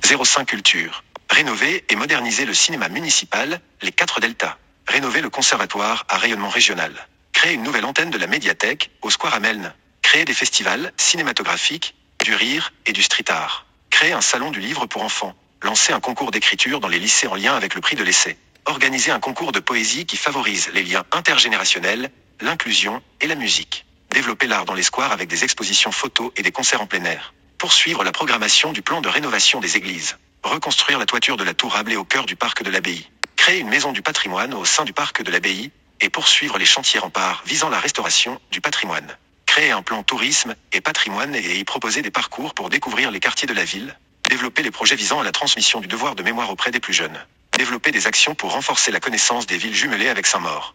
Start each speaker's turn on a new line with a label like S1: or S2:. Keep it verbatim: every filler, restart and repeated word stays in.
S1: zéro cinq Culture. Rénover et moderniser le cinéma municipal, les quatre deltas. Rénover le conservatoire à rayonnement régional. Créer une nouvelle antenne de la médiathèque, au Square Amelne. Créer des festivals cinématographiques, du rire et du street art. Créer un salon du livre pour enfants. Lancer un concours d'écriture dans les lycées en lien avec le prix de l'essai. Organiser un concours de poésie qui favorise les liens intergénérationnels, l'inclusion et la musique. Développer l'art dans les squares avec des expositions photos et des concerts en plein air. Poursuivre la programmation du plan de rénovation des églises. Reconstruire la toiture de la tour Rabelais au cœur du parc de l'Abbaye. Créer une maison du patrimoine au sein du parc de l'Abbaye et poursuivre les chantiers remparts visant la restauration du patrimoine. Créer un plan tourisme et patrimoine et y proposer des parcours pour découvrir les quartiers de la ville. Développer les projets visant à la transmission du devoir de mémoire auprès des plus jeunes. Développer des actions pour renforcer la connaissance des villes jumelées avec Saint-Maur.